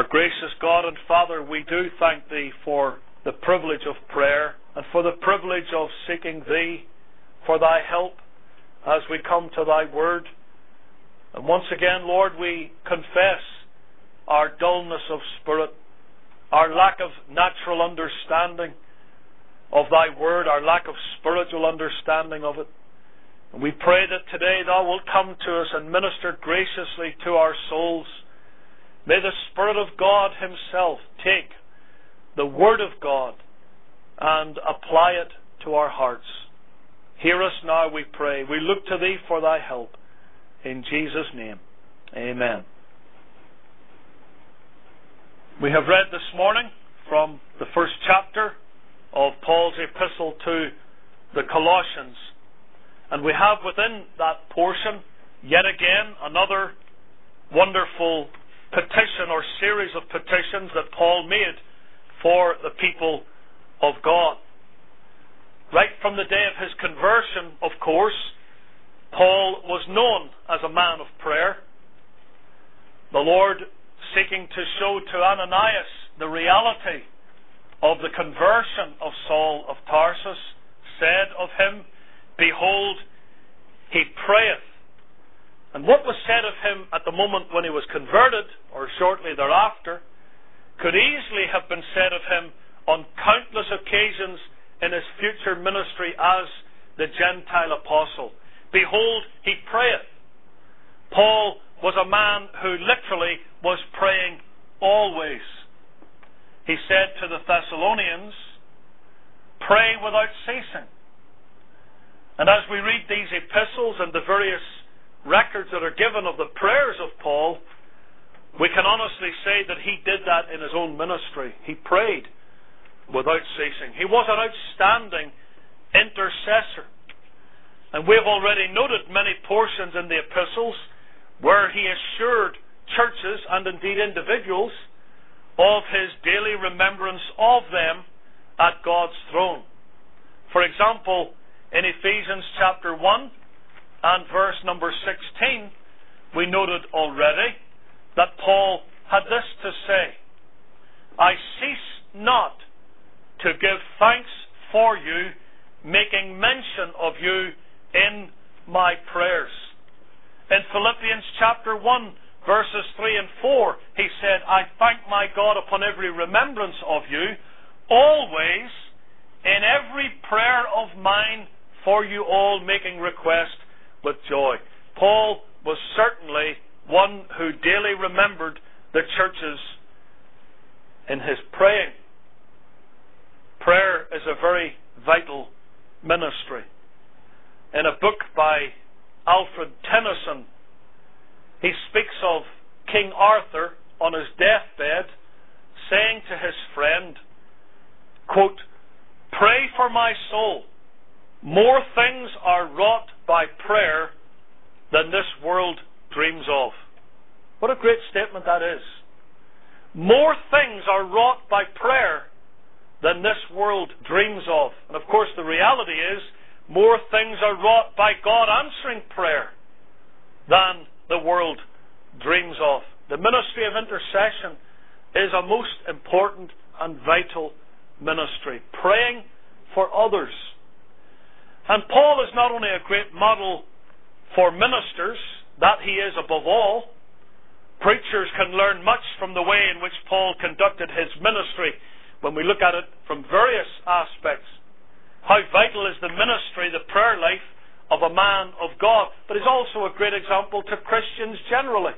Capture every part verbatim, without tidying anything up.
Our gracious God and Father, we do thank Thee for the privilege of prayer and for the privilege of seeking Thee for Thy help as we come to Thy Word. And once again, Lord, we confess our dullness of spirit, our lack of natural understanding of Thy Word, our lack of spiritual understanding of it. And we pray that today Thou wilt come to us and minister graciously to our souls. May the Spirit of God Himself take the Word of God and apply it to our hearts. Hear us now, we pray. We look to Thee for Thy help. In Jesus' name, amen. We have read this morning from the first chapter of Paul's epistle to the Colossians. And we have within that portion, yet again, another wonderful petition or series of petitions that Paul made for the people of God. Right from the day of his conversion, of course, Paul was known as a man of prayer. The Lord, seeking to show to Ananias the reality of the conversion of Saul of Tarsus, said of him, "Behold, he prayeth." And what was said of him at the moment when he was converted, or shortly thereafter, could easily have been said of him on countless occasions in his future ministry as the Gentile apostle. Behold, he prayeth. Paul was a man who literally was praying always. He said to the Thessalonians, "Pray without ceasing." And as we read these epistles and the various records that are given of the prayers of Paul, we can honestly say that he did that in his own ministry. He prayed without ceasing. He was an outstanding intercessor. And we have already noted many portions in the epistles where he assured churches and indeed individuals of his daily remembrance of them at God's throne. For example, in Ephesians chapter one and verse number sixteen, we noted already that Paul had this to say, "I cease not to give thanks for you, making mention of you in my prayers." In Philippians chapter one, verses three and four, he said, "I thank my God upon every remembrance of you, always in every prayer of mine for you all, making request with joy." Paul was certainly one who daily remembered the churches in his praying. Prayer is a very vital ministry. In a book by Alfred Tennyson, he speaks of King Arthur on his deathbed, saying to his friend, quote, "Pray for my soul. More things are wrought by prayer than this world dreams of." What a great statement that is. More things are wrought by prayer than this world dreams of. And of course the reality is, more things are wrought by God answering prayer than the world dreams of. The ministry of intercession is a most important and vital ministry. Praying for others. And Paul is not only a great model for ministers, that he is above all. Preachers can learn much from the way in which Paul conducted his ministry when we look at it from various aspects. How vital is the ministry, the prayer life of a man of God, but is also a great example to Christians generally.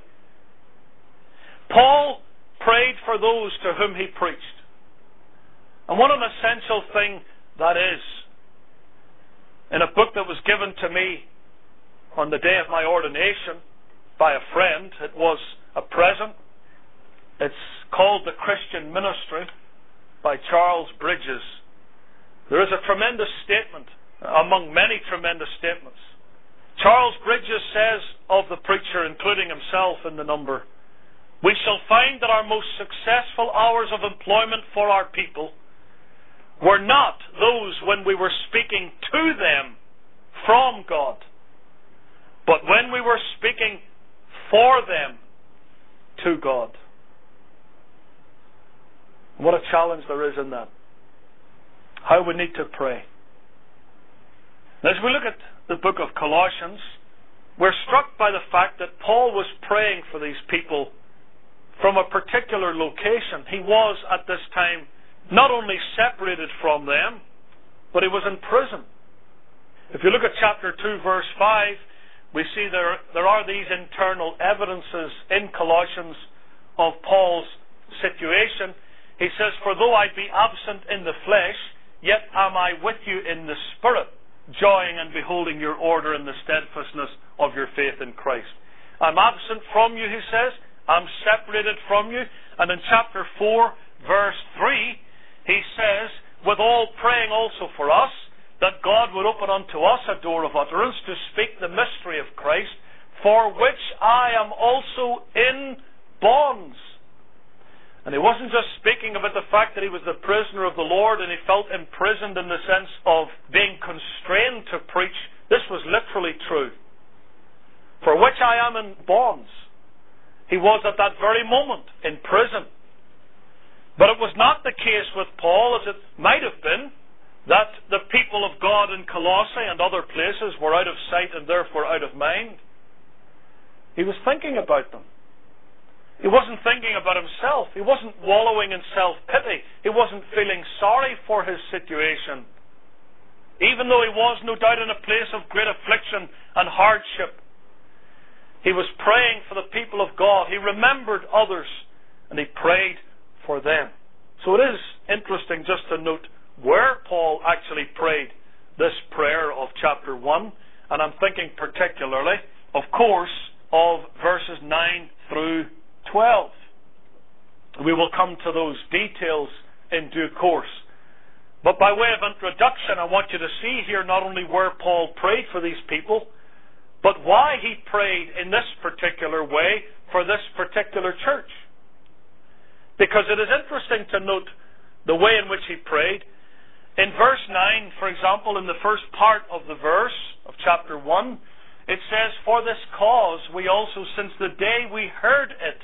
Paul prayed for those to whom he preached. And what an essential thing that is. In a book that was given to me on the day of my ordination by a friend, it was a present. It's called The Christian Ministry by Charles Bridges. There is a tremendous statement among many tremendous statements. Charles Bridges says of the preacher, including himself in the number, "We shall find that our most successful hours of employment for our people were not those when we were speaking to them from God, but when we were speaking for them to God." What a challenge there is in that. How we need to pray. Now, as we look at the book of Colossians, we're struck by the fact that Paul was praying for these people from a particular location. He was, at this time, not only separated from them, but he was in prison. If you look at chapter two, verse five, we see there, there are these internal evidences in Colossians of Paul's situation. He says, "For though I be absent in the flesh, yet am I with you in the spirit, joying and beholding your order in the steadfastness of your faith in Christ." I'm absent from you, he says. I'm separated from you. And in chapter four, verse three, he says, "Withal praying also for us, that God would open unto us a door of utterance to speak the mystery of Christ, for which I am also in bonds." And he wasn't just speaking about the fact that he was the prisoner of the Lord and he felt imprisoned in the sense of being constrained to preach. This was literally true. "For which I am in bonds." He was at that very moment in prison. But it was not the case with Paul, as it might have been, that the people of God in Colossae and other places were out of sight and therefore out of mind. He was thinking about them. He wasn't thinking about himself. He wasn't wallowing in self-pity. He wasn't feeling sorry for his situation. Even though he was no doubt in a place of great affliction and hardship, he was praying for the people of God. He remembered others and he prayed for them. So it is interesting just to note where Paul actually prayed this prayer of chapter one. And I'm thinking particularly, of course, of verses nine through twelve. We will come to those details in due course. But by way of introduction, I want you to see here not only where Paul prayed for these people, but why he prayed in this particular way for this particular church. Because it is interesting to note the way in which he prayed. In verse nine, for example, in the first part of the verse of chapter one, it says, "For this cause we also, since the day we heard it,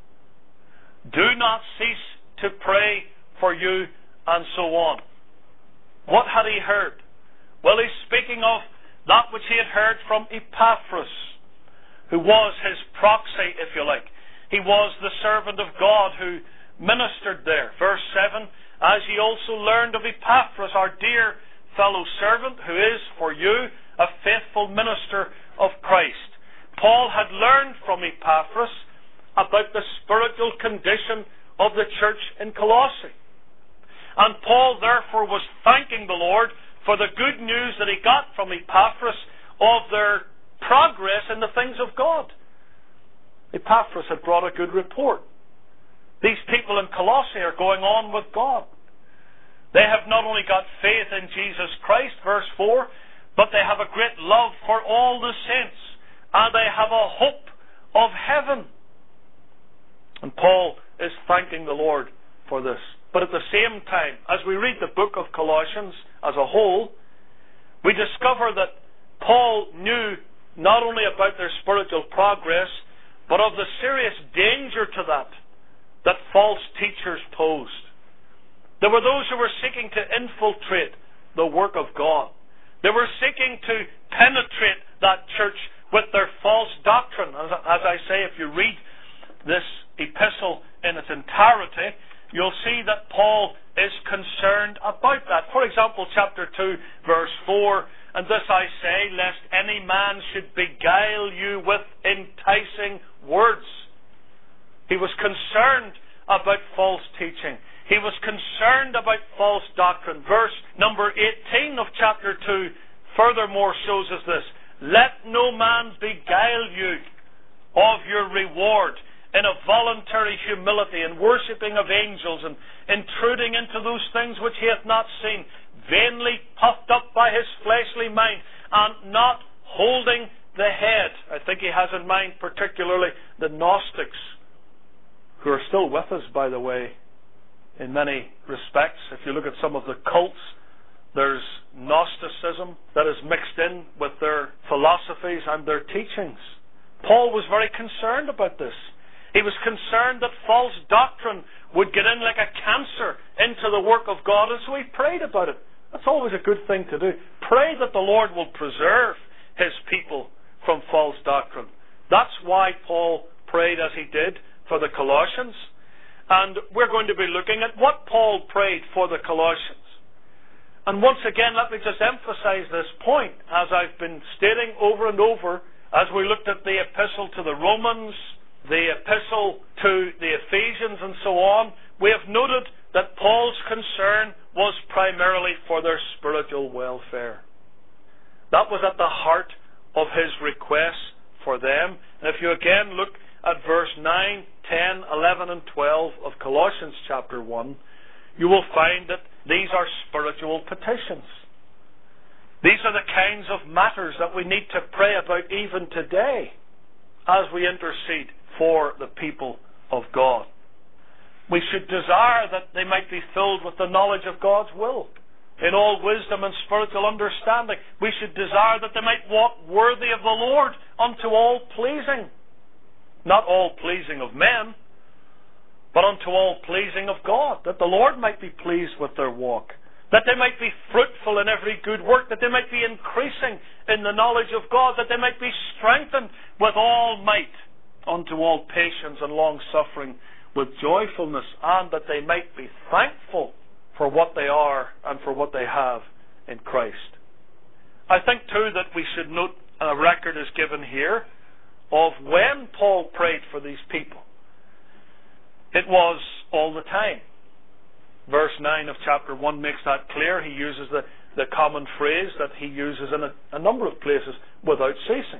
do not cease to pray for you," and so on. What had he heard? Well, he's speaking of that which he had heard from Epaphras, who was his proxy, if you like. He was the servant of God who ministered there. Verse seven, "As ye also learned of Epaphras, our dear fellow servant, who is for you a faithful minister of Christ." Paul had learned from Epaphras about the spiritual condition of the church in Colossae. And Paul therefore was thanking the Lord for the good news that he got from Epaphras of their progress in the things of God. Epaphras had brought a good report. These people in Colossae are going on with God. They have not only got faith in Jesus Christ, verse four, but they have a great love for all the saints, and they have a hope of heaven. And Paul is thanking the Lord for this. But at the same time, as we read the book of Colossians as a whole, we discover that Paul knew not only about their spiritual progress, but of the serious danger to that, that false teachers posed. There were those who were seeking to infiltrate the work of God. They were seeking to penetrate that church with their false doctrine. As, as I say, if you read this epistle in its entirety, you'll see that Paul is concerned about that. For example, chapter two, verse four, "And this I say, lest any man should beguile you with enticing words." He was concerned about false teaching. He was concerned about false doctrine. Verse number eighteen of chapter two furthermore shows us this. "Let no man beguile you of your reward in a voluntary humility and worshipping of angels and intruding into those things which he hath not seen, vainly puffed up by his fleshly mind, and not holding the head." I think he has in mind particularly the Gnostics, who are still with us, by the way, in many respects. If you look at some of the cults, there's Gnosticism that is mixed in with their philosophies and their teachings. Paul was very concerned about this. He was concerned that false doctrine would get in like a cancer into the work of God. And so he prayed about it. That's always a good thing to do. Pray that the Lord will preserve his people from false doctrine. That's why Paul prayed as he did for the Colossians. And we're going to be looking at what Paul prayed for the Colossians. And once again, let me just emphasize this point, as I've been stating over and over, as we looked at the epistle to the Romans, the epistle to the Ephesians, and so on. We have noted that Paul's concern was primarily for their spiritual welfare. That was at the heart of his request for them. And if you again look at verse nine, ten, eleven, and twelve of Colossians chapter one, you will find that these are spiritual petitions. These are the kinds of matters that we need to pray about even today as we intercede for the people of God. We should desire that they might be filled with the knowledge of God's will, in all wisdom and spiritual understanding. We should desire that they might walk worthy of the Lord, unto all pleasing. Not all pleasing of men, but unto all pleasing of God, that the Lord might be pleased with their walk, that they might be fruitful in every good work, that they might be increasing in the knowledge of God, that they might be strengthened with all might unto all patience and long-suffering with joyfulness, and that they might be thankful for what they are and for what they have in Christ. I think too that we should note a record is given here of when Paul prayed for these people. It was all the time. Verse nine of chapter one makes that clear. He uses the, the common phrase that he uses in a, a number of places, without ceasing.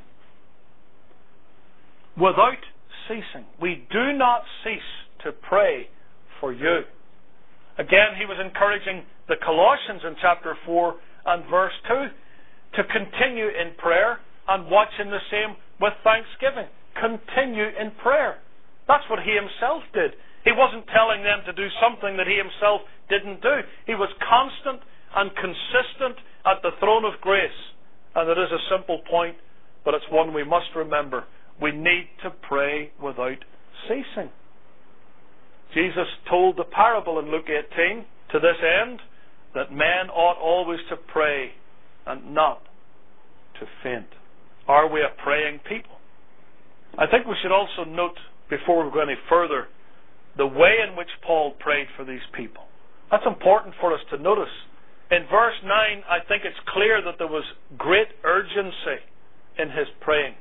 Without ceasing. We do not cease to pray for you. Again, he was encouraging the Colossians in chapter four and verse two to continue in prayer and watch in the same with thanksgiving. Continue in prayer. That's what he himself did. He wasn't telling them to do something that he himself didn't do. He was constant and consistent at the throne of grace. And it is a simple point, but it's one we must remember. We need to pray without ceasing. Jesus told the parable in Luke eighteen, to this end, that men ought always to pray and not to faint. Are we a praying people? I think we should also note, before we go any further, the way in which Paul prayed for these people. That's important for us to notice. In verse nine, I think it's clear that there was great urgency in his praying.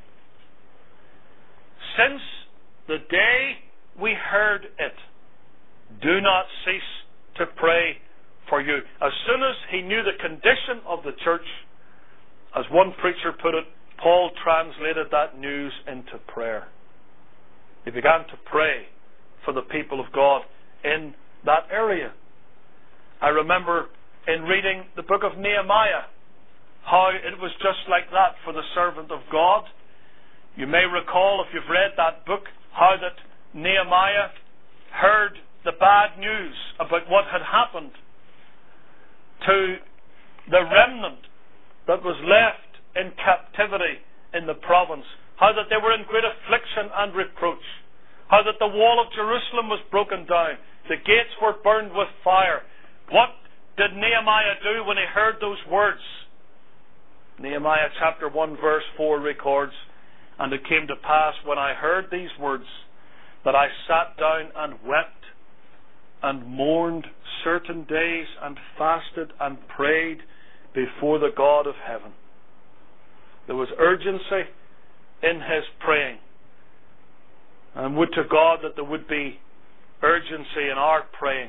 Since the day we heard it, do not cease to pray for you. As soon as he knew the condition of the church, as one preacher put it, Paul translated that news into prayer. He began to pray for the people of God in that area. I remember in reading the book of Nehemiah how it was just like that for the servant of God. You may recall, if you've read that book, how that Nehemiah heard the bad news about what had happened to the remnant that was left in captivity in the province, how that they were in great affliction and reproach, how that the wall of Jerusalem was broken down, the gates were burned with fire. What did Nehemiah do when he heard those words? Nehemiah chapter one verse four records, and it came to pass when I heard these words that I sat down and wept and mourned certain days and fasted and prayed before the God of heaven. There was urgency in his praying. And would to God that there would be urgency in our praying.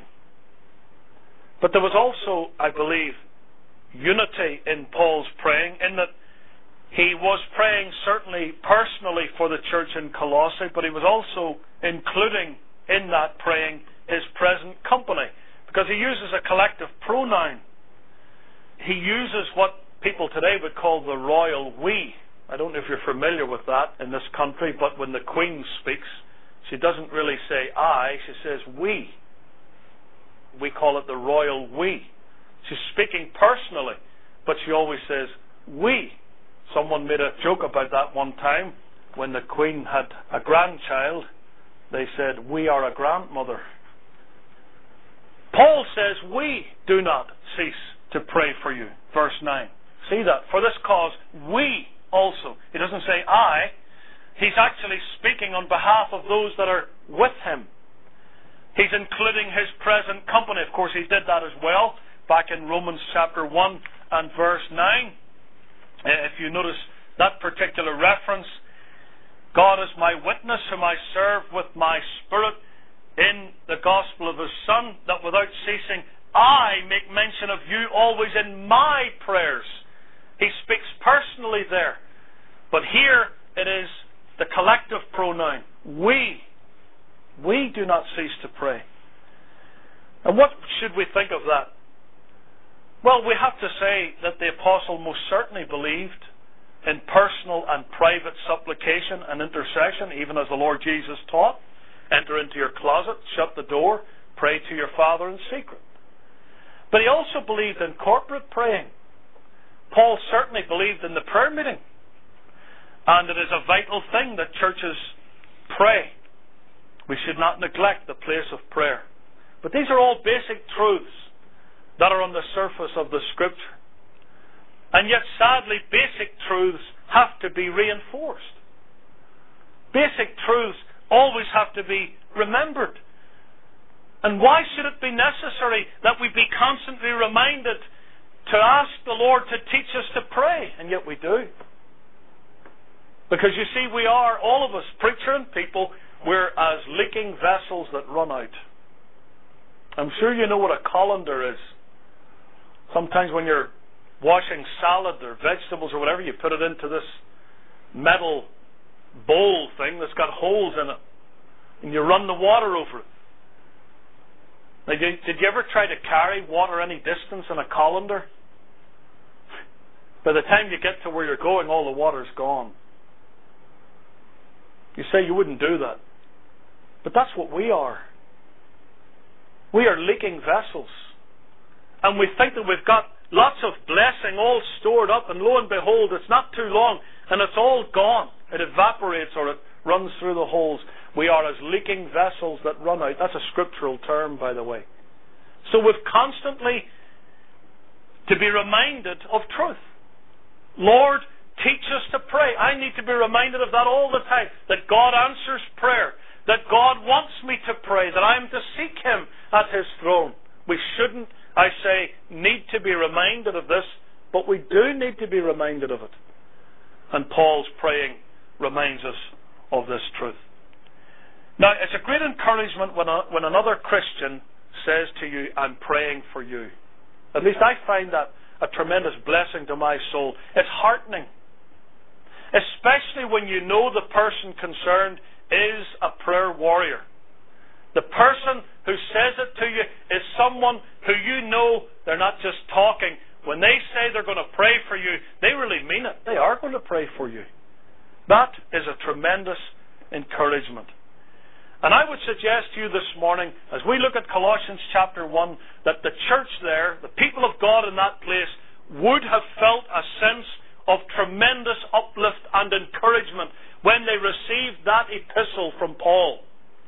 But there was also, I believe, unity in Paul's praying, in that he was praying certainly personally for the church in Colossae, but he was also including in that praying his present company, because he uses a collective pronoun. He uses what people today would call the royal we. I don't know if you're familiar with that in this country, but when the Queen speaks, she doesn't really say I, she says we. We call it the royal we. She's speaking personally, but she always says we. Someone made a joke about that one time. When the Queen had a grandchild, they said, we are a grandmother. Paul says, we do not cease to pray for you. Verse nine. See that? For this cause, we also. He doesn't say I. He's actually speaking on behalf of those that are with him. He's including his present company. Of course, he did that as well back in Romans chapter one and verse nine. If you notice that particular reference, God is my witness, whom I serve with my spirit in the gospel of his Son, that without ceasing I make mention of you always in my prayers. He speaks personally there. But here it is the collective pronoun. We. We do not cease to pray. And what should we think of that? Well, we have to say that the apostle most certainly believed in personal and private supplication and intercession, even as the Lord Jesus taught. Enter into your closet, shut the door, pray to your Father in secret. But he also believed in corporate praying. Paul certainly believed in the prayer meeting. And it is a vital thing that churches pray. We should not neglect the place of prayer. But these are all basic truths that are on the surface of the Scripture. And yet, sadly, basic truths have to be reinforced. Basic truths always have to be remembered. And why should it be necessary that we be constantly reminded to ask the Lord to teach us to pray? And yet we do. Because you see, we are, all of us, preacher and people, we're as leaking vessels that run out. I'm sure you know what a colander is. Sometimes when you're washing salad or vegetables or whatever, you put it into this metal bowl thing that's got holes in it, and you run the water over it. Now, did, did you ever try to carry water any distance in a colander? By the time you get to where you're going, all the water's gone. You say you wouldn't do that. But that's what we are. We are leaking vessels. And we think that we've got lots of blessing all stored up, and lo and behold, it's not too long, and it's all gone. It evaporates or it runs through the holes. We are as leaking vessels that run out. That's a scriptural term, by the way. So we've constantly to be reminded of truth. Lord, teach us to pray. I need to be reminded of that all the time, that God answers prayer, that God wants me to pray, that I am to seek Him at His throne. We shouldn't, I say, need to be reminded of this, but we do need to be reminded of it. And Paul's praying reminds us of this truth. Now, it's a great encouragement when, a, when another Christian says to you, I'm praying for you. At least I find that a tremendous blessing to my soul. It's heartening. Especially when you know the person concerned is a prayer warrior. The person who says it to you is someone who you know they're not just talking. When they say they're going to pray for you, they really mean it. They are going to pray for you. That is a tremendous encouragement. And I would suggest to you this morning, as we look at Colossians chapter one, that the church there, the people of God in that place, would have felt a sense of tremendous uplift and encouragement when they received that epistle from Paul.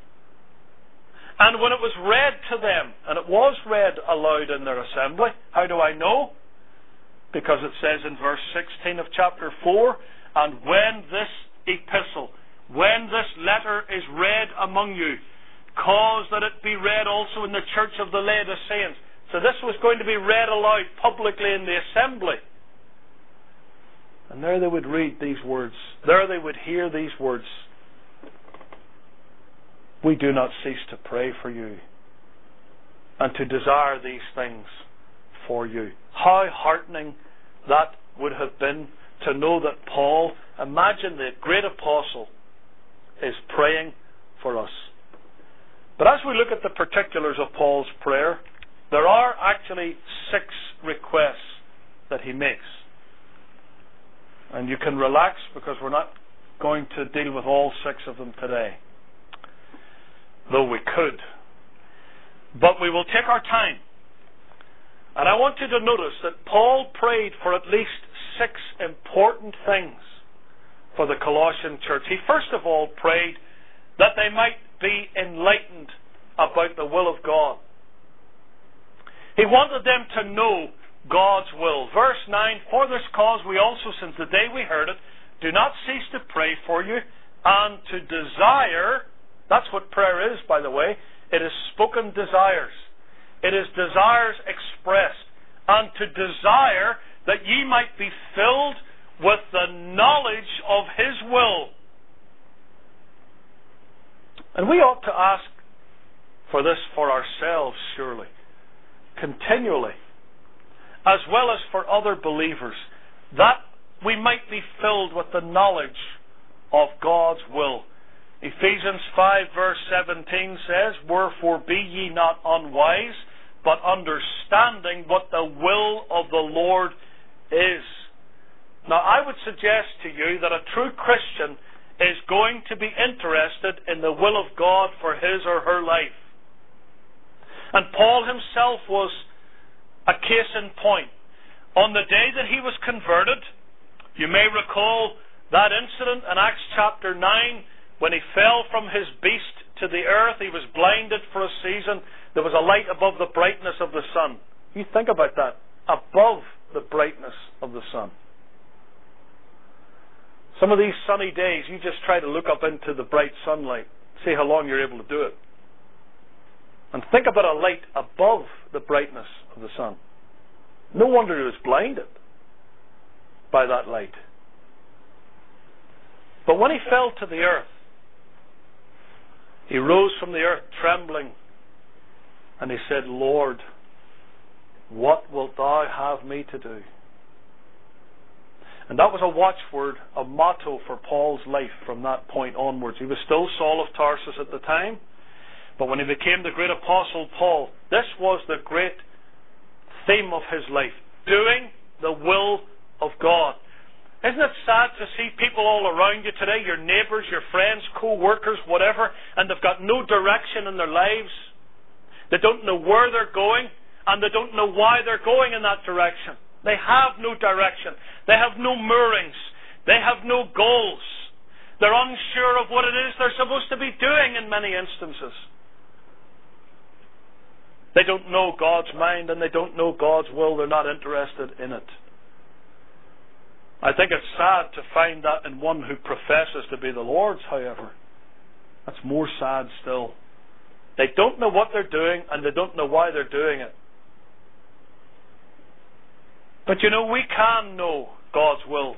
And when it was read to them, and it was read aloud in their assembly, how do I know? Because it says in verse sixteen of chapter four, and when this epistle, when this letter is read among you, cause that it be read also in the church of the Laodiceans. So this was going to be read aloud publicly in the assembly. And there they would read these words. There they would hear these words. We do not cease to pray for you and to desire these things for you. How heartening that would have been to know that Paul, imagine the great apostle, is praying for us. But as we look at the particulars of Paul's prayer, there are actually six requests that he makes. And you can relax because we're not going to deal with all six of them today. Though we could. But we will take our time. And I want you to notice that Paul prayed for at least six important things for the Colossian church. He first of all prayed that they might be enlightened about the will of God. He wanted them to know God's will. Verse nine, for this cause we also, since the day we heard it, do not cease to pray for you and to desire. That's what prayer is, by the way. It is spoken desires. It is desires expressed. And to desire that ye might be filled with the knowledge of His will. And we ought to ask for this for ourselves, surely, continually, as well as for other believers, that we might be filled with the knowledge of God's will. Ephesians five verse seventeen says, wherefore be ye not unwise, but understanding what the will of the Lord is. Now I would suggest to you that a true Christian is going to be interested in the will of God for his or her life. And Paul himself was a case in point. On the day that he was converted, you may recall that incident in Acts chapter nine, when he fell from his beast to the earth. He was blinded for a season. There was a light above the brightness of the sun. You think about that. Above the brightness of the sun. Some of these sunny days, you just try to look up into the bright sunlight, see how long you're able to do it. And think about a light above the brightness of the sun. No wonder he was blinded by that light. But when he fell to the earth, he rose from the earth trembling, and he said, Lord, what wilt thou have me to do? And that was a watchword, a motto for Paul's life from that point onwards. He was still Saul of Tarsus at the time, but when he became the great apostle Paul, this was the great theme of his life, doing the will of God. Isn't it sad to see people all around you today, your neighbours, your friends, co-workers, whatever, and they've got no direction in their lives? They don't know where they're going, and they don't know why they're going in that direction. They have no direction. They have no moorings. They have no goals. They're unsure of what it is they're supposed to be doing in many instances. They don't know God's mind, and they don't know God's will. They're not interested in it. I think it's sad to find that in one who professes to be the Lord's, however. That's more sad still. They don't know what they're doing, and they don't know why they're doing it. But you know, we can know God's will.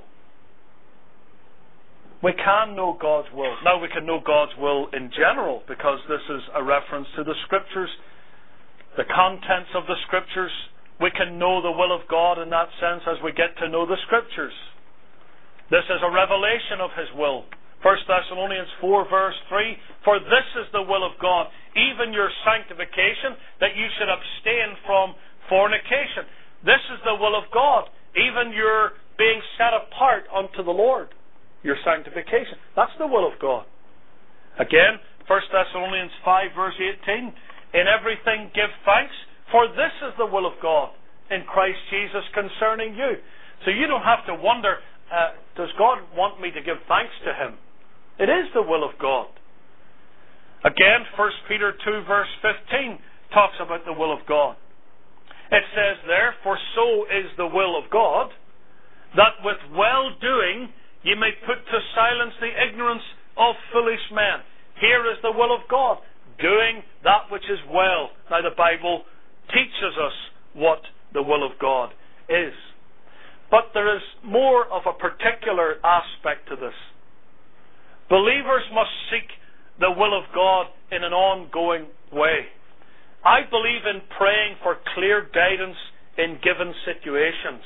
We can know God's will. Now we can know God's will in general, because this is a reference to the Scriptures, the contents of the Scriptures. We can know the will of God in that sense as we get to know the Scriptures. This is a revelation of His will. First Thessalonians four verse three, for this is the will of God, even your sanctification, that you should abstain from fornication. This is the will of God, even your being set apart unto the Lord, your sanctification. That's the will of God. Again, First Thessalonians five verse eighteen, in everything give thanks, for this is the will of God in Christ Jesus concerning you. So you don't have to wonder, uh, does God want me to give thanks to Him? It is the will of God. Again, First Peter two verse fifteen talks about the will of God. It says there, for so is the will of God, that with well-doing ye may put to silence the ignorance of foolish men. Here is the will of God, doing that which is well. Now the Bible teaches us what the will of God is. But there is more of a particular aspect to this. Believers must seek the will of God in an ongoing way. I believe in praying for clear guidance in given situations.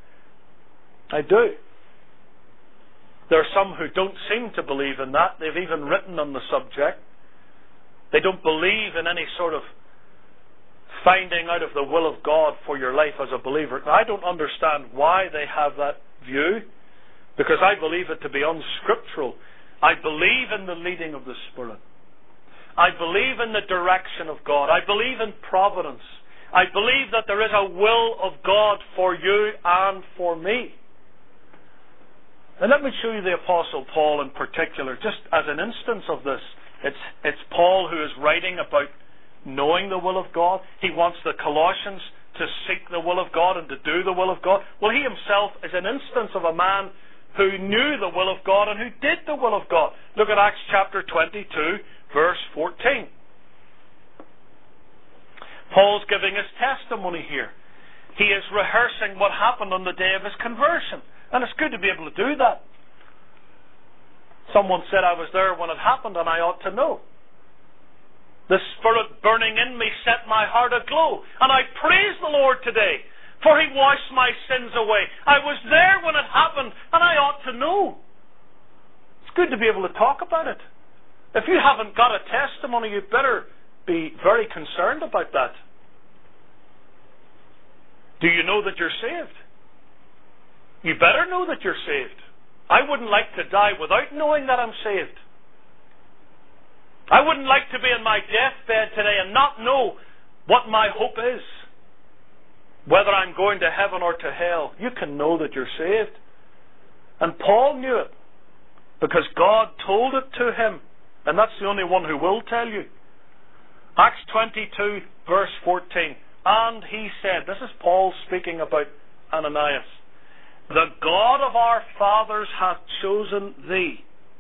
I do. There are some who don't seem to believe in that. They've even written on the subject. They don't believe in any sort of finding out of the will of God for your life as a believer. Now, I don't understand why they have that view, because I believe it to be unscriptural. I believe in the leading of the Spirit. I believe in the direction of God. I believe in providence. I believe that there is a will of God for you and for me. And let me show you the Apostle Paul in particular, just as an instance of this. It's, it's Paul who is writing about knowing the will of God. He wants the Colossians to seek the will of God and to do the will of God? Well, he himself is an instance of a man who knew the will of God and who did the will of God. Look at Acts chapter twenty-two, verse fourteen. Paul's giving his testimony here. He is rehearsing what happened on the day of his conversion. And it's good to be able to do that. Someone said I was there when it happened, and I ought to know. The Spirit burning in me set my heart aglow, and I praise the Lord today, for He washed my sins away. I was there when it happened, and I ought to know. It's good to be able to talk about it. If you haven't got a testimony, you better be very concerned about that. Do you know that you're saved? You better know that you're saved. I wouldn't like to die without knowing that I'm saved. I wouldn't like to be in my deathbed today and not know what my hope is. Whether I'm going to heaven or to hell. You can know that you're saved. And Paul knew it, because God told it to him. And that's the only one who will tell you. Acts twenty-two, verse fourteen. And he said, this is Paul speaking about Ananias, the God of our fathers hath chosen thee,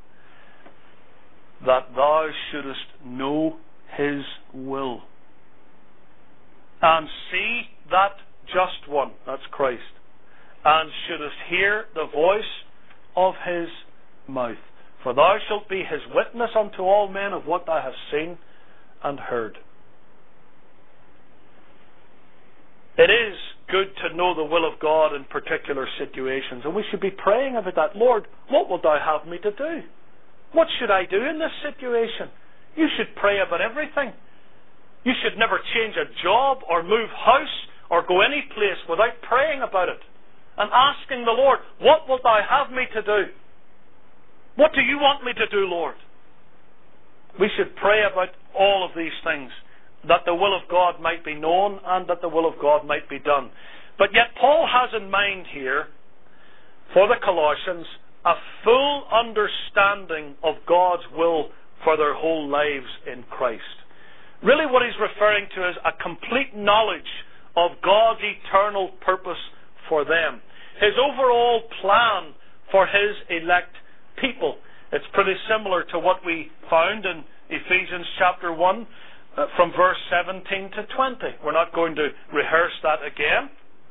that thou shouldest know His will, and see that just one, that's Christ, and shouldest hear the voice of His mouth. For thou shalt be His witness unto all men of what thou hast seen and heard. It is good to know the will of God in particular situations, and we should be praying about that. Lord, what wilt thou have me to do? What should I do in this situation? You should pray about everything. You should never change a job or move house or go any place without praying about it and asking the Lord, what wilt thou have me to do? What do you want me to do, Lord? We should pray about all of these things, that the will of God might be known and that the will of God might be done. But yet Paul has in mind here, for the Colossians, a full understanding of God's will for their whole lives in Christ. Really what he's referring to is a complete knowledge of God's eternal purpose for them. His overall plan for His elect people. It's pretty similar to what we found in Ephesians chapter one, Uh, from verse seventeen to twenty. We're not going to rehearse that again.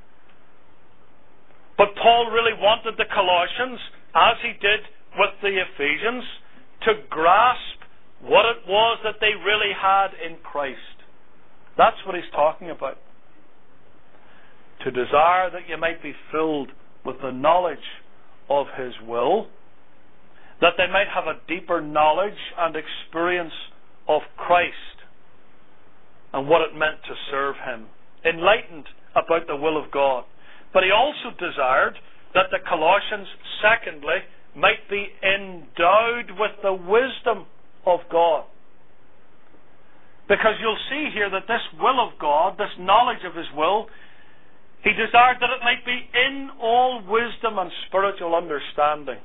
But Paul really wanted the Colossians, as he did with the Ephesians, to grasp what it was that they really had in Christ. That's what he's talking about. To desire that you might be filled with the knowledge of His will, that they might have a deeper knowledge and experience of Christ and what it meant to serve Him, enlightened about the will of God. But he also desired that the Colossians, secondly, might be endowed with the wisdom of God. Because you'll see here that this will of God, this knowledge of His will, he desired that it might be in all wisdom and spiritual understanding.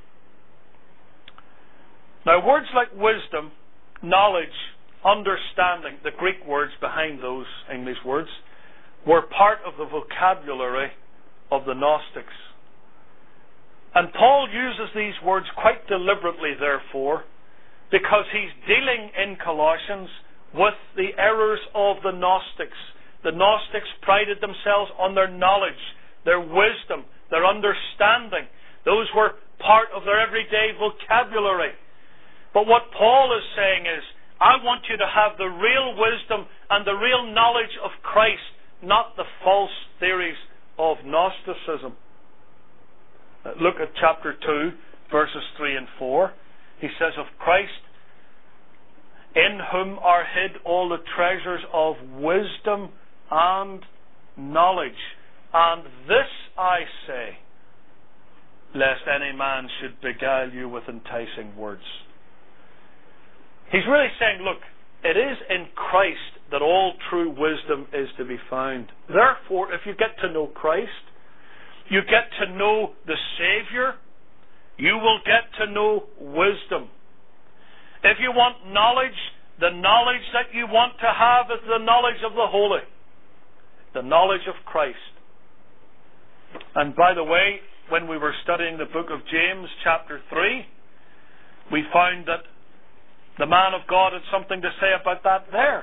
Now, words like wisdom, knowledge, understanding, the Greek words behind those English words, were part of the vocabulary of the Gnostics. And Paul uses these words quite deliberately, therefore, because he's dealing in Colossians with the errors of the Gnostics. The Gnostics prided themselves on their knowledge, their wisdom, their understanding. Those were part of their everyday vocabulary. But what Paul is saying is, I want you to have the real wisdom and the real knowledge of Christ, not the false theories of Gnosticism. Uh, look at chapter two, verses three and four. He says, of Christ, in whom are hid all the treasures of wisdom and knowledge. And this I say, lest any man should beguile you with enticing words. He's really saying, look, it is in Christ that all true wisdom is to be found. Therefore, if you get to know Christ, you get to know the Savior, you will get to know wisdom. If you want knowledge, the knowledge that you want to have is the knowledge of the holy. the knowledge of Christ. And by the way, when we were studying the book of James, chapter three, we found that the man of God had something to say about that there.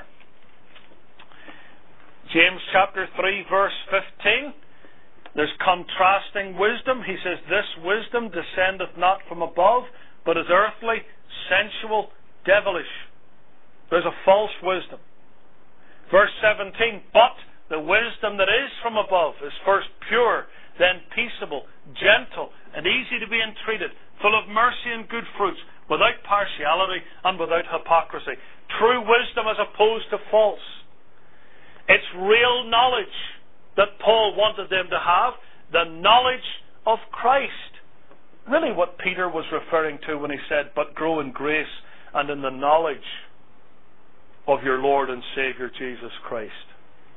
James chapter three, verse fifteen. There's contrasting wisdom. He says, "This wisdom descendeth not from above, but is earthly, sensual, devilish." There's a false wisdom. Verse seventeen, "But the wisdom that is from above is first pure, then peaceable, gentle, and easy to be entreated, full of mercy and good fruits, without partiality and without hypocrisy." True wisdom as opposed to false. It's real knowledge that Paul wanted them to have, the knowledge of Christ. Really what Peter was referring to when he said, "But grow in grace and in the knowledge of your Lord and Savior Jesus Christ."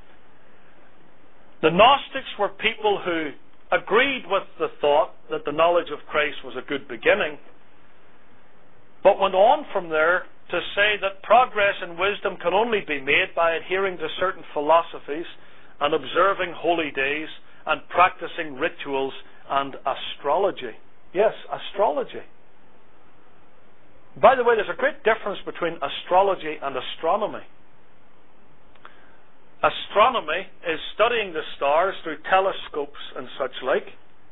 The Gnostics were people who agreed with the thought that the knowledge of Christ was a good beginning, but went on from there to say that progress in wisdom can only be made by adhering to certain philosophies and observing holy days and practicing rituals and astrology. Yes, astrology. By the way, there's a great difference between astrology and astronomy. Astronomy is studying the stars through telescopes and such like.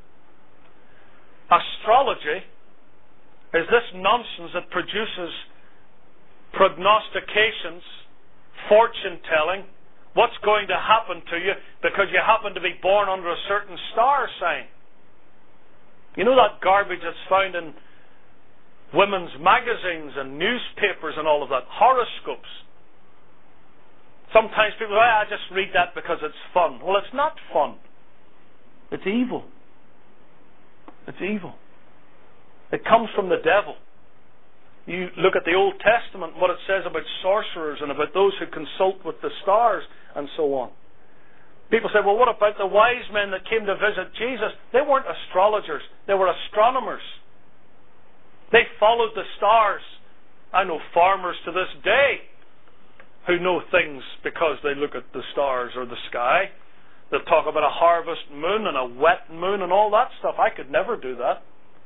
Astrology is this nonsense that produces prognostications, fortune telling, what's going to happen to you because you happen to be born under a certain star sign. You know that garbage that's found in women's magazines and newspapers and all of that, horoscopes. Sometimes people say, "I just read that because it's fun." Well, it's not fun. It's evil. It's evil. It comes from the devil. You look at the Old Testament, what it says about sorcerers and about those who consult with the stars and so on. People say, "Well, what about the wise men that came to visit Jesus?" They weren't astrologers. They were astronomers. They followed the stars. I know farmers to this day who know things because they look at the stars or the sky. They'll talk about a harvest moon and a wet moon and all that stuff. I could never do that.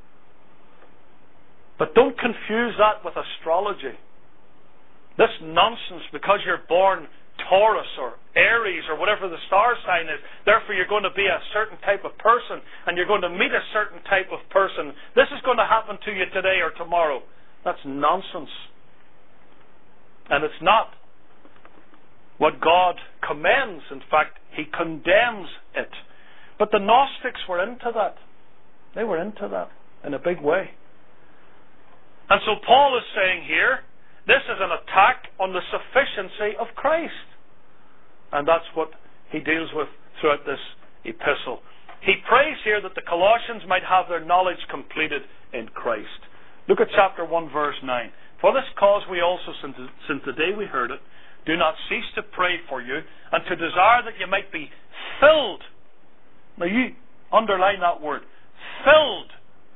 But don't confuse that with astrology. This nonsense, because you're born Taurus or Aries or whatever the star sign is, therefore you're going to be a certain type of person and you're going to meet a certain type of person. This is going to happen to you today or tomorrow. That's nonsense. And it's not what God commends. In fact, He condemns it. But the Gnostics were into that. They were into that in a big way. And so Paul is saying here, this is an attack on the sufficiency of Christ. And that's what he deals with throughout this epistle. He prays here that the Colossians might have their knowledge completed in Christ. Look at chapter one, verse nine. "For this cause we also, since, since the day we heard it, do not cease to pray for you, and to desire that you might be filled." Now you underline that word, filled.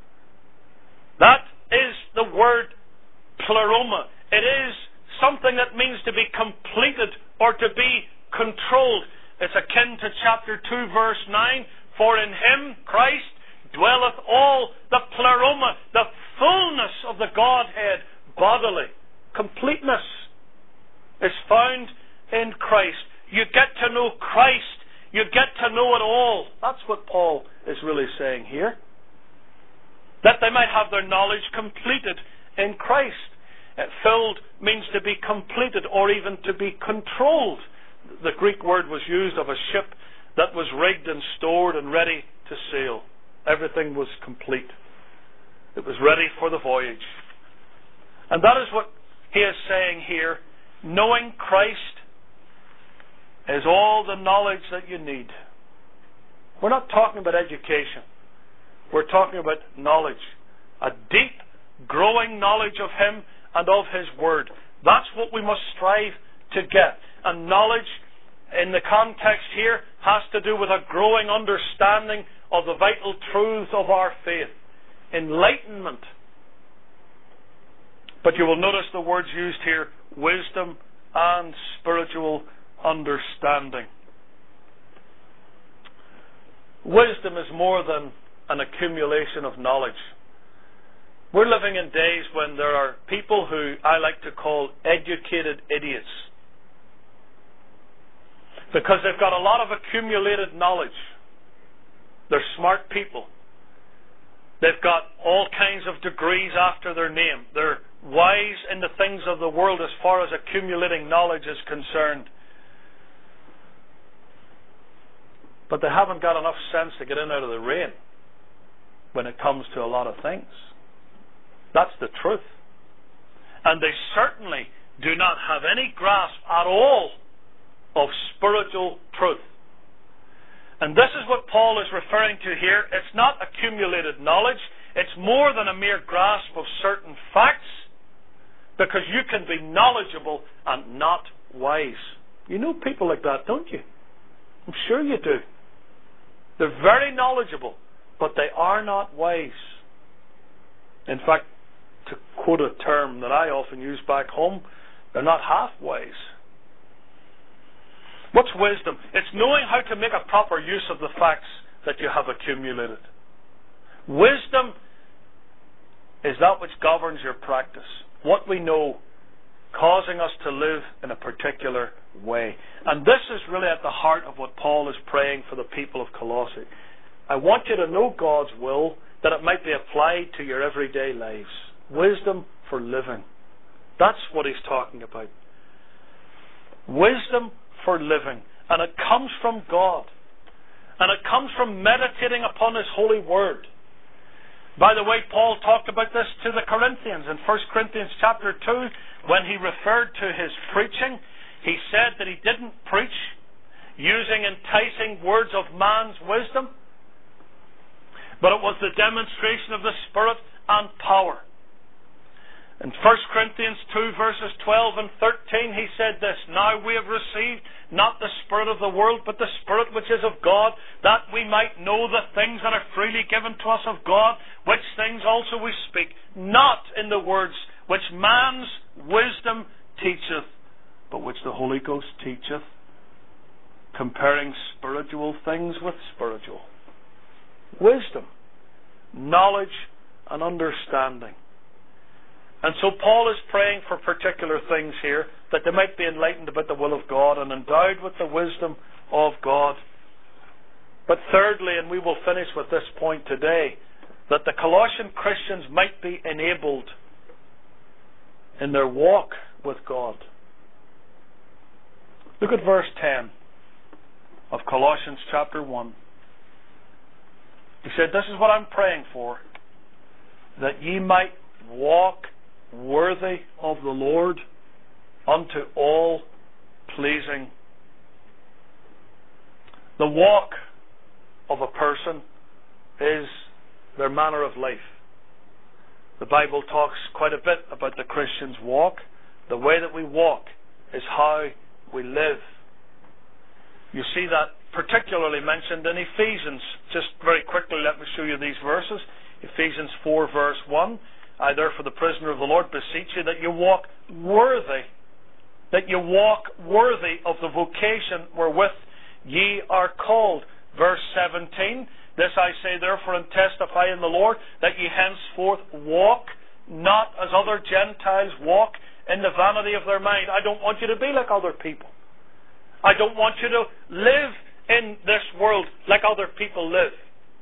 That is the word pleroma. It is something that means to be completed or to be controlled. It's akin to chapter two, verse nine. "For in Him, Christ, dwelleth all the pleroma," the fullness of the Godhead bodily. Completeness is found in Christ. You get to know Christ. You get to know it all. That's what Paul is really saying here. That they might have their knowledge completed in Christ. Uh, filled means to be completed or even to be controlled. The Greek word was used of a ship that was rigged and stored and ready to sail. Everything was complete. It was ready for the voyage. And that is what he is saying here. Knowing Christ is all the knowledge that you need. We're not talking about education. We're talking about knowledge. A deep, growing knowledge of Him and of His Word. That's what we must strive to get. And knowledge, in the context here, has to do with a growing understanding of the vital truths of our faith. Enlightenment. But you will notice the words used here, wisdom and spiritual understanding. Wisdom is more than an accumulation of knowledge. We're living in days when there are people who I like to call educated idiots, because they've got a lot of accumulated knowledge. They're smart people. They've got all kinds of degrees after their name. They're wise in the things of the world as far as accumulating knowledge is concerned. But they haven't got enough sense to get in out of the rain when it comes to a lot of things. That's the truth. And they certainly do not have any grasp at all of spiritual truth. And this is what Paul is referring to here. It's not accumulated knowledge. It's more than a mere grasp of certain facts, because you can be knowledgeable and not wise. You know people like that, don't you? I'm sure you do. They're very knowledgeable, but they are not wise. In fact, to quote a term that I often use back home, they're not half wise. What's wisdom? It's knowing how to make a proper use of the facts that you have accumulated. Wisdom is that which governs your practice. What we know, causing us to live in a particular way. And this is really at the heart of what Paul is praying for the people of Colossae. I want you to know God's will, that it might be applied to your everyday lives. Wisdom for living. That's what he's talking about. Wisdom for living. And it comes from God. And it comes from meditating upon His holy word. By the way, Paul talked about this to the Corinthians in First Corinthians chapter two. When he referred to his preaching, he said that he didn't preach using enticing words of man's wisdom, but it was the demonstration of the Spirit and power. In First Corinthians two verses twelve and thirteen, he said this: Now we have received not the spirit of the world, but the Spirit which is of God, that we might know the things that are freely given to us of God, which things also we speak, not in the words which man's wisdom teacheth, but which the Holy Ghost teacheth, comparing spiritual things with spiritual. Wisdom, knowledge, and understanding. And so Paul is praying for particular things here, that they might be enlightened about the will of God and endowed with the wisdom of God. But thirdly, and we will finish with this point today, that the Colossian Christians might be enabled in their walk with God. Look at verse ten of Colossians chapter one. He said, this is what I'm praying for, that ye might walk worthy of the Lord, unto all pleasing. The walk of a person is their manner of life. The Bible talks quite a bit about the Christian's walk. The way that we walk is how we live. You see that particularly mentioned in Ephesians. Just very quickly, let me show you these verses. Ephesians four verse one. I therefore, the prisoner of the Lord, beseech you that you walk worthy, that you walk worthy of the vocation wherewith ye are called. Verse seventeen, this I say therefore and testify in the Lord, that ye henceforth walk not as other Gentiles walk, in the vanity of their mind. I don't want you to be like other people. I don't want you to live in this world like other people live.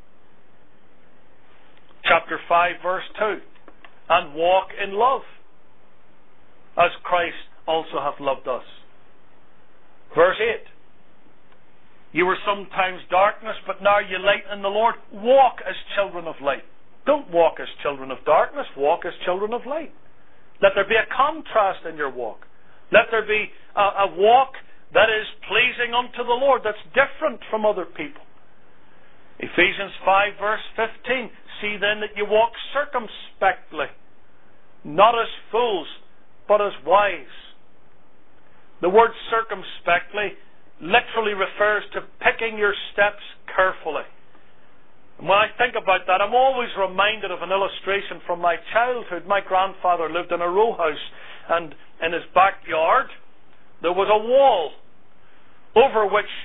Chapter five verse two. And walk in love, as Christ also hath loved us. Verse eight. You were sometimes darkness, but now ye light in the Lord. Walk as children of light. Don't walk as children of darkness. Walk as children of light. Let there be a contrast in your walk. Let there be a, a walk that is pleasing unto the Lord, that's different from other people. Ephesians five verse fifteen. See then that you walk circumspectly, not as fools, but as wise. The word circumspectly literally refers to picking your steps carefully. And when I think about that, I'm always reminded of an illustration from my childhood. My grandfather lived in a row house, and in his backyard there was a wall over which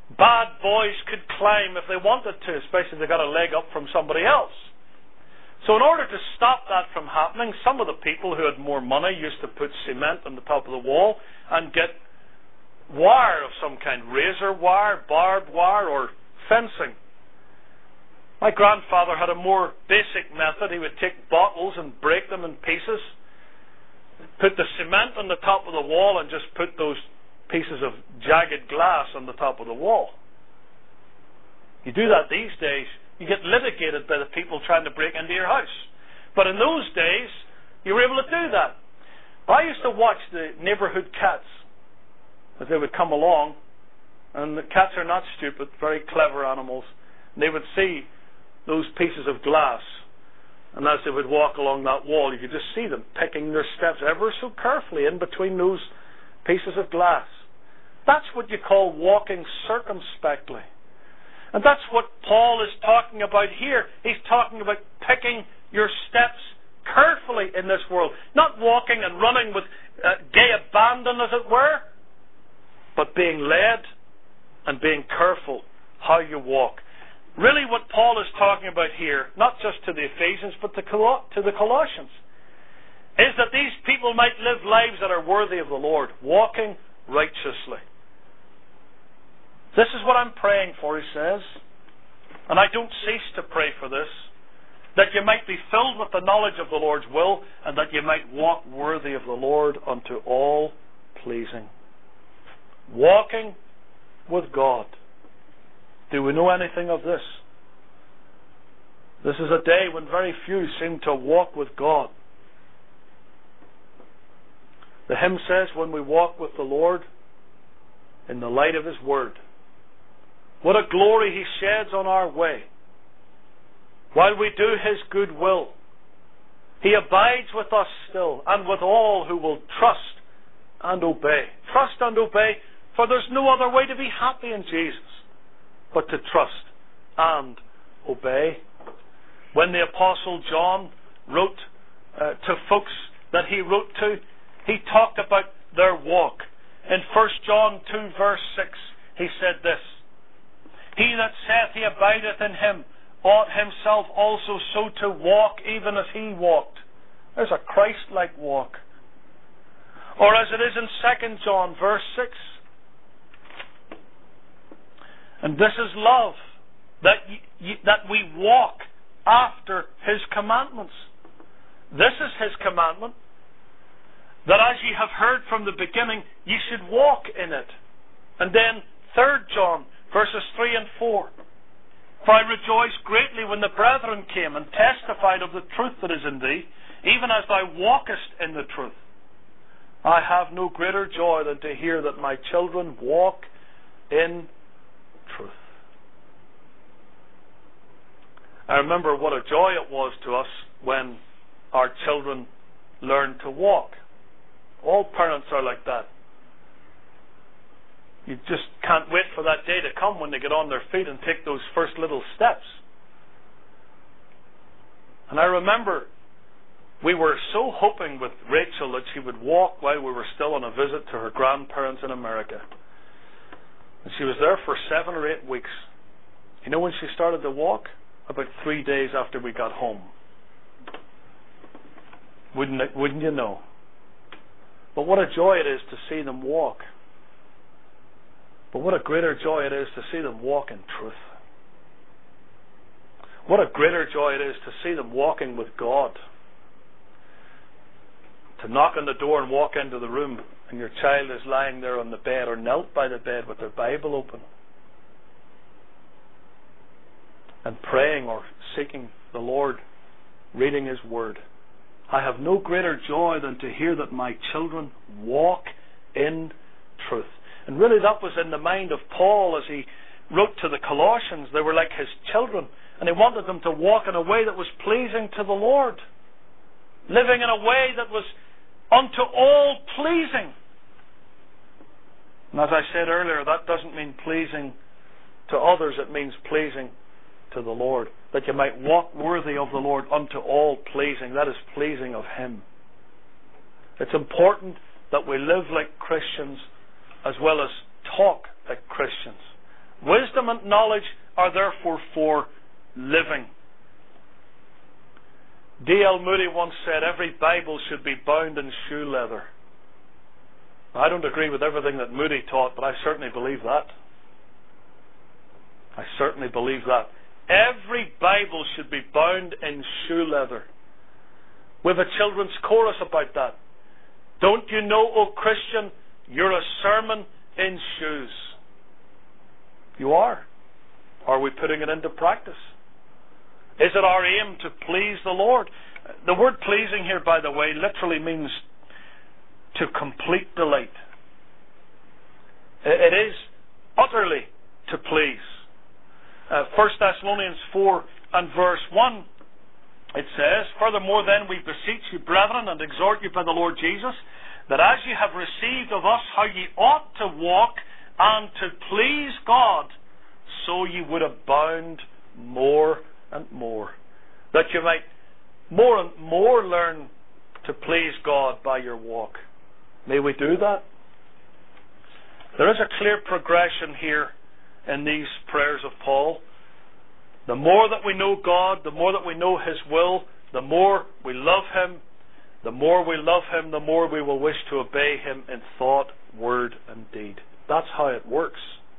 Bad boys could climb if they wanted to, especially if they got a leg up from somebody else. So in order to stop that from happening, some of the people who had more money used to put cement on the top of the wall and get wire of some kind, razor wire, barbed wire, or fencing. My grandfather had a more basic method. He would take bottles and break them in pieces, put the cement on the top of the wall, and just put those pieces of jagged glass on the top of the wall. You do that these days, you get litigated by the people trying to break into your house. But in those days, you were able to do that. I used to watch the neighborhood cats as they would come along, and the cats are not stupid, very clever animals. And they would see those pieces of glass, and as they would walk along that wall, you could just see them picking their steps ever so carefully in between those pieces of glass. That's what you call walking circumspectly. And that's what Paul is talking about here. He's talking about picking your steps carefully in this world. Not walking and running with uh, gay abandon, as it were, but being led and being careful how you walk. Really what Paul is talking about here, not just to the Ephesians, but to, Col- to the Colossians, is that these people might live lives that are worthy of the Lord, walking righteously. This is what I'm praying for, he says, and I don't cease to pray for this, that you might be filled with the knowledge of the Lord's will, and that you might walk worthy of the Lord unto all pleasing. Walking with God. Do we know anything of this? This is a day when very few seem to walk with God. The hymn says, when we walk with the Lord in the light of His Word, what a glory He sheds on our way. While we do His good will, He abides with us still, and with all who will trust and obey. Trust and obey, for there's no other way to be happy in Jesus but to trust and obey. When the Apostle John wrote uh, to folks that he wrote to, he talked about their walk. In First John two verse six, he said this, He that saith he abideth in Him ought himself also so to walk even as He walked. There's a Christ-like walk. Or as it is in Second John verse six, and this is love, that y- y- that we walk after His commandments. This is His commandment, that as ye have heard from the beginning, ye should walk in it. And then Third John verses three and four. For I rejoiced greatly when the brethren came and testified of the truth that is in thee, even as thou walkest in the truth. I have no greater joy than to hear that my children walk in truth. I remember what a joy it was to us when our children learned to walk. All parents are like that. You just can't wait for that day to come when they get on their feet and take those first little steps. And I remember we were so hoping with Rachel that she would walk while we were still on a visit to her grandparents in America. And she was there for seven or eight weeks. You know when she started to walk? About three days after we got home. Wouldn't it, wouldn't you know? But what a joy it is to see them walk. But what a greater joy it is to see them walk in truth. What a greater joy it is to see them walking with God. To knock on the door and walk into the room and your child is lying there on the bed or knelt by the bed with their Bible open and praying or seeking the Lord, reading His Word. I have no greater joy than to hear that my children walk in truth. And really that was in the mind of Paul as he wrote to the Colossians. They were like his children, and he wanted them to walk in a way that was pleasing to the Lord, living in a way that was unto all pleasing. And as I said earlier, that doesn't mean pleasing to others, it means pleasing to the Lord. That you might walk worthy of the Lord unto all pleasing. That is pleasing of Him. It's important that we live like Christians as well as talk like Christians. Wisdom and knowledge are therefore for living. D L Moody once said, every Bible should be bound in shoe leather. I don't agree with everything that Moody taught, but I certainly believe that. I certainly believe that. Every Bible should be bound in shoe leather. We have a children's chorus about that. Don't you know, O Christian, you're a sermon in shoes. You are. Are we putting it into practice? Is it our aim to please the Lord? The word pleasing here, by the way, literally means to complete delight. It is utterly to please. Uh, First Thessalonians four and verse one, it says, furthermore then we beseech you, brethren, and exhort you by the Lord Jesus, that as you have received of us how ye ought to walk and to please God, so ye would abound more and more. That you might more and more learn to please God by your walk. May we do that? There is a clear progression here in these prayers of Paul. The more that we know God, the more that we know His will, the more we love Him. The more we love Him, the more we will wish to obey Him in thought, word, and deed. That's how it works.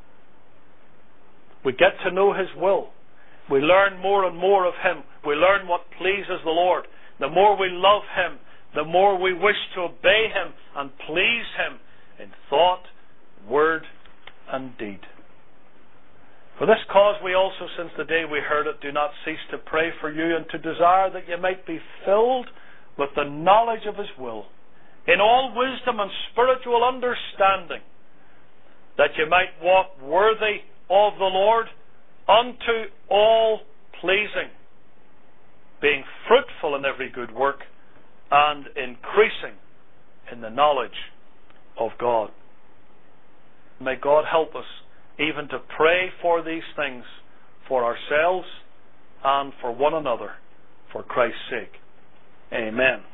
We get to know His will. We learn more and more of Him. We learn what pleases the Lord. The more we love Him, the more we wish to obey Him and please Him in thought, word, and deed. For this cause we also, since the day we heard it, do not cease to pray for you and to desire that you might be filled with the knowledge of His will, in all wisdom and spiritual understanding, that you might walk worthy of the Lord, unto all pleasing, being fruitful in every good work, and increasing in the knowledge of God. May God help us even to pray for these things for ourselves and for one another, for Christ's sake. Amen.